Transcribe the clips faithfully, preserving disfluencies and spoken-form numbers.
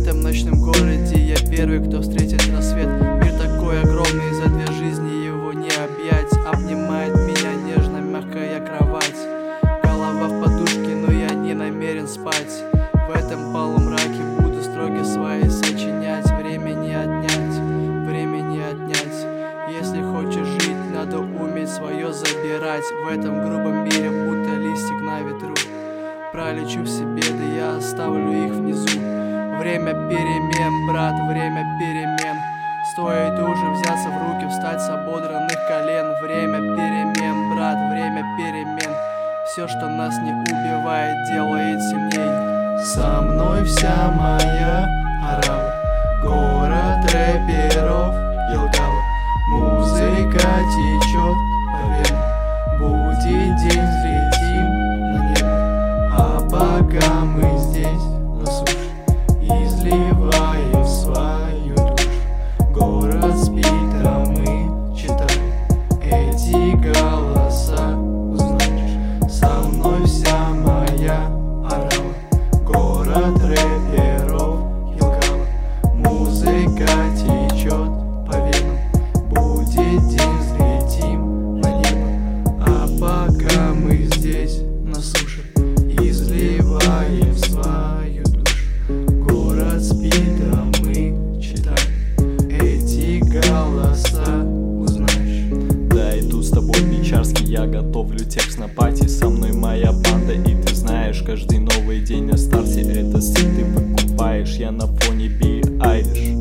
этом ночном городе я первый, кто встретит рассвет. Мир такой огромный, за две жизни его не объять. Обнимает меня нежно мягкая кровать, голова в подушке, но я не намерен спать. В этом полумраке буду строки свои сочинять. Время не отнять, время не отнять. Если хочешь жить, надо уметь свое забирать. В этом грубом мире будто листик на ветру. Пролечу в себе, да я оставлю их внизу. Время перемен, брат, время перемен. Стоит уже взяться в руки, встать с ободранных колен. Время перемен, брат, время перемен. Все, что нас не убивает, делает сильней. Со мной вся моя орава, город рэперов Елгава. Музыка течет по венам, будет день, взлетим на небо. А пока мы здесь на суше, изливаем свою душу. Город спит, а мы читаем эти голоса, узнаешь. Со мной вся моя орава, город рэперов Елгава. Музыка течет по венам, будет день, взлетим на небо. А пока мы здесь на суше, изливаем свою душу. Город спит, а мы читаем эти голоса, узнаешь. Да, иду с тобой в Печарский, я готовлю текст на пати. Со мной моя банда, и ты знаешь, каждый новый день на старте это стиль ты выкупаешь. Я на фоне Билли Айлиш.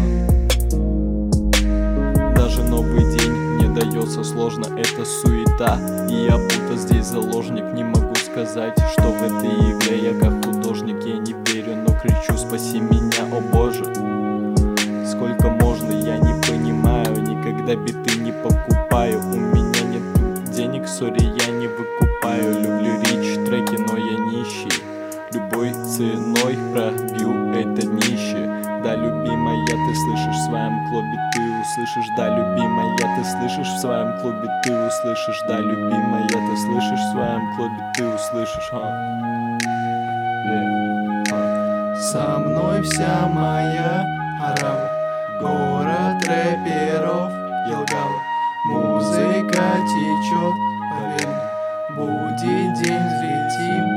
Даже новый день мне дается сложно, это суета. И я будто здесь заложник, не могу сказать, что в этой игре я как художник. Я не верю, но кричу: спаси меня, о боже. Сколько можно, я не понимаю, никогда биты не покупаю. У меня нет денег, сори, я не выкупаю. Люблю рич треки, но я нищий. Любой ценой пробью это днище. Да, любимая, ты слышишь в своем клубе, ты услышишь. Да, любимая, ты слышишь в своем клубе, ты услышишь. Да, любимая, ты слышишь в своем клубе, ты услышишь. а. Yeah. а. Со мной вся моя орава, город рэперов Елгава. Музыка течет по венам, будет день, взлетим